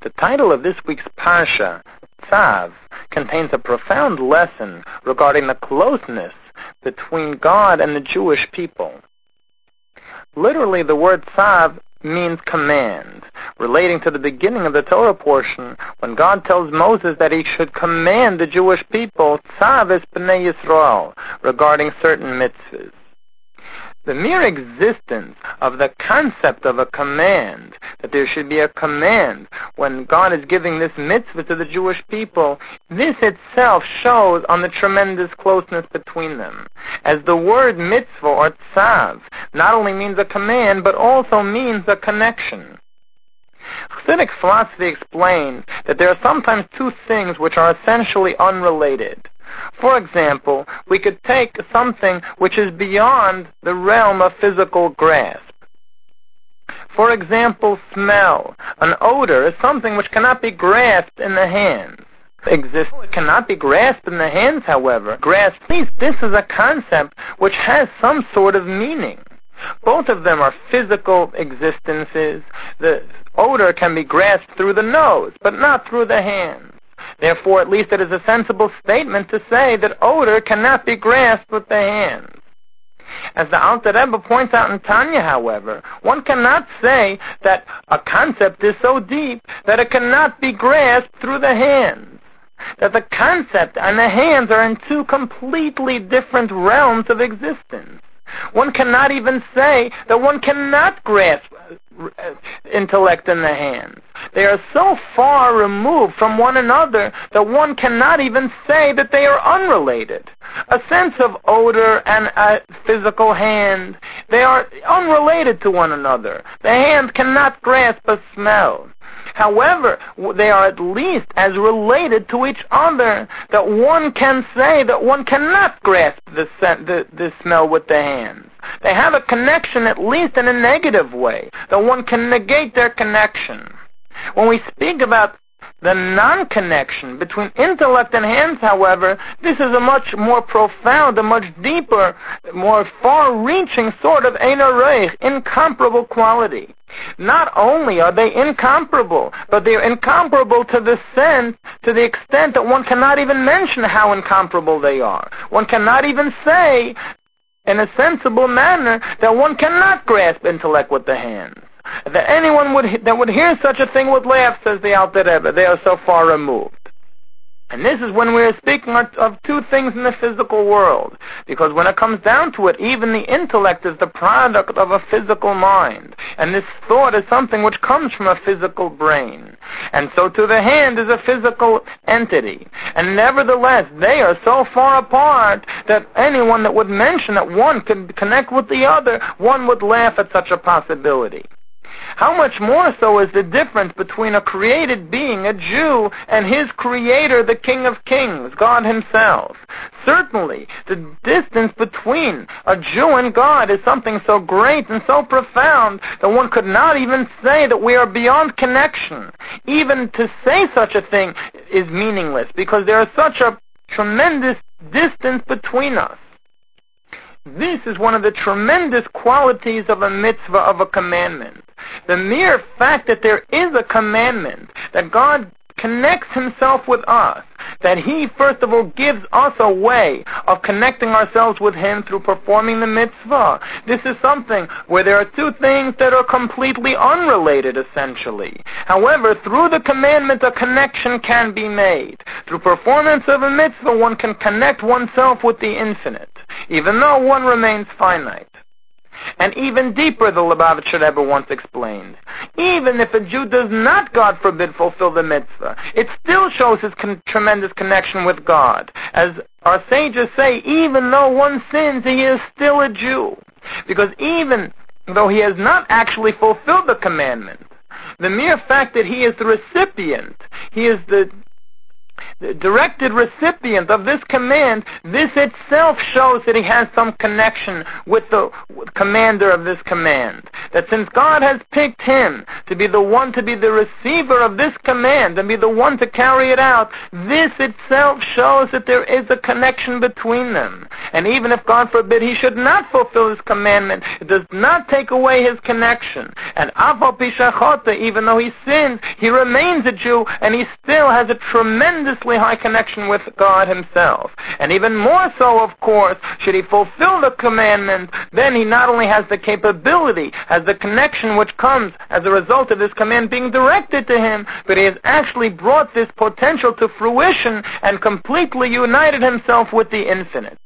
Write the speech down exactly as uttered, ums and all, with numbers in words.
The title of this week's Parsha, Tzav, contains a profound lesson regarding the closeness between God and the Jewish people. Literally, the word Tzav means command, relating to the beginning of the Torah portion when God tells Moses that he should command the Jewish people, Tzav es Bnei Yisrael, regarding certain mitzvahs. The mere existence of the concept of a command, that there should be a command when God is giving this mitzvah to the Jewish people, this itself shows on the tremendous closeness between them. As the word mitzvah or tzav not only means a command, but also means a connection. Chassidic philosophy explains that there are sometimes two things which are essentially unrelated. For example, we could take something which is beyond the realm of physical grasp. For example, smell. An odor is something which cannot be grasped in the hands. Exists cannot be grasped in the hands, however. Grasp, at least this is a concept which has some sort of meaning. Both of them are physical existences. The odor can be grasped through the nose, but not through the hands. Therefore, at least it is a sensible statement to say that odor cannot be grasped with the hands. As the Alter Rebbe points out in Tanya, however, one cannot say that a concept is so deep that it cannot be grasped through the hands. That the concept and the hands are in two completely different realms of existence. One cannot even say that one cannot grasp intellect in the hands. They are so far removed from one another that one cannot even say that they are unrelated. A sense of odor and a physical hand, they are unrelated to one another. The hand cannot grasp a smell. However, they are at least as related to each other that one can say that one cannot grasp the, the, the smell with the hands. They have a connection, at least in a negative way, that one can negate their connection. When we speak about the non-connection between intellect and hands, however, this is a much more profound, a much deeper, more far-reaching sort of ein hareich, incomparable quality. Not only are they incomparable, but they are incomparable to the sense, to the extent that one cannot even mention how incomparable they are. One cannot even say, in a sensible manner, that one cannot grasp intellect with the hands. That anyone would that would hear such a thing would laugh, says the Alter Rebbe. They are so far removed. And this is when we are speaking of two things in the physical world. Because when it comes down to it, even the intellect is the product of a physical mind. And this thought is something which comes from a physical brain. And so to the hand is a physical entity. And nevertheless, they are so far apart that anyone that would mention that one could connect with the other, one would laugh at such a possibility. How much more so is the difference between a created being, a Jew, and his creator, the King of Kings, God himself? Certainly, the distance between a Jew and God is something so great and so profound that one could not even say that we are beyond connection. Even to say such a thing is meaningless because there is such a tremendous distance between us. This is one of the tremendous qualities of a mitzvah, of a commandment. The mere fact that there is a commandment, that God connects himself with us, that he first of all gives us a way of connecting ourselves with him through performing the mitzvah. This is something where there are two things that are completely unrelated, essentially. However, through the commandment, a connection can be made. Through performance of a mitzvah, one can connect oneself with the infinite, even though one remains finite. And even deeper, the Lubavitcher Rebbe once explained, even if a Jew does not, God forbid, fulfill the mitzvah, it still shows his con- tremendous connection with God. As our sages say, even though one sins, he is still a Jew. Because even though he has not actually fulfilled the commandment, the mere fact that he is the recipient, he is the directed recipient of this command, this itself shows that he has some connection with the commander of this command. That since God has picked him to be the one to be the receiver of this command and be the one to carry it out, this itself shows that there is a connection between them. And even if, God forbid, he should not fulfill his commandment, it does not take away his connection. And Afal Pishachota, even though he sins, he remains a Jew, and he still has a tremendously high connection with God himself. And even more so, of course, should he fulfill the commandment, then he not only has the capability, has the connection which comes as a result of this command being directed to him, but he has actually brought this potential to fruition and completely united himself with the infinite.